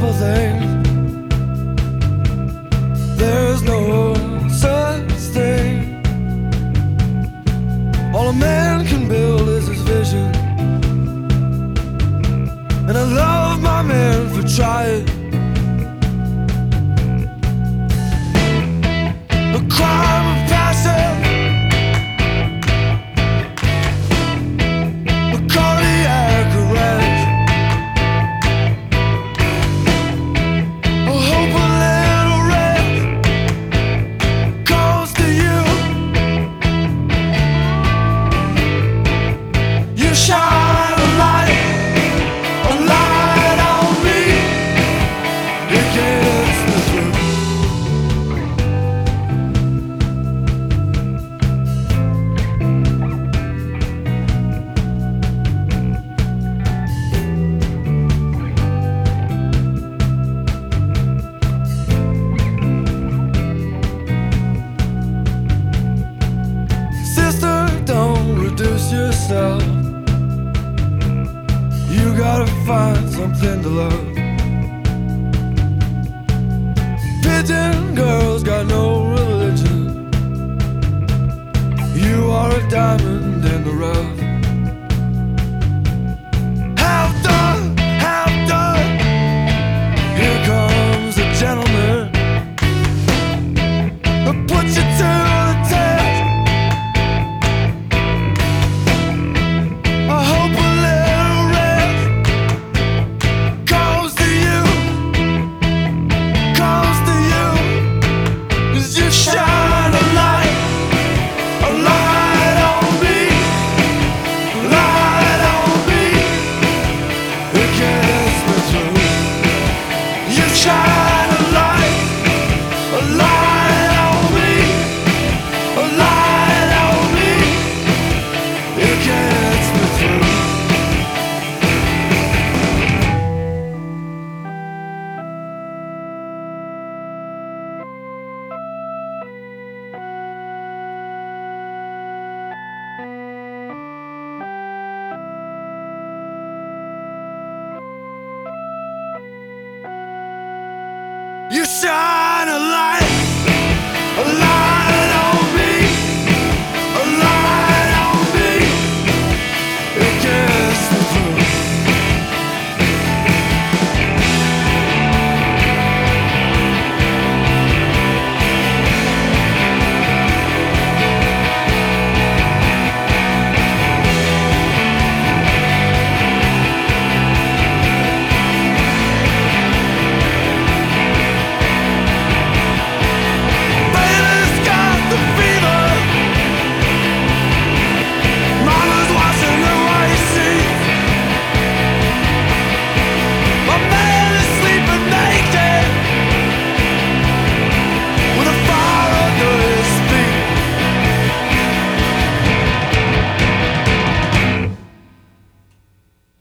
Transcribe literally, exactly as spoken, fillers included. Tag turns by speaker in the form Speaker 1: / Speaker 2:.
Speaker 1: simple things. There's no such thing. All a man can build is his vision, and I love my man for trying. A crime of passion, a cardiac arrest, a hope a little rest comes to you. You shine a light, a light on me. It gets the truth. Sister, don't reduce yourself. You gotta find something to love. Pigeon girls got no religion. You are a diamond in the rough.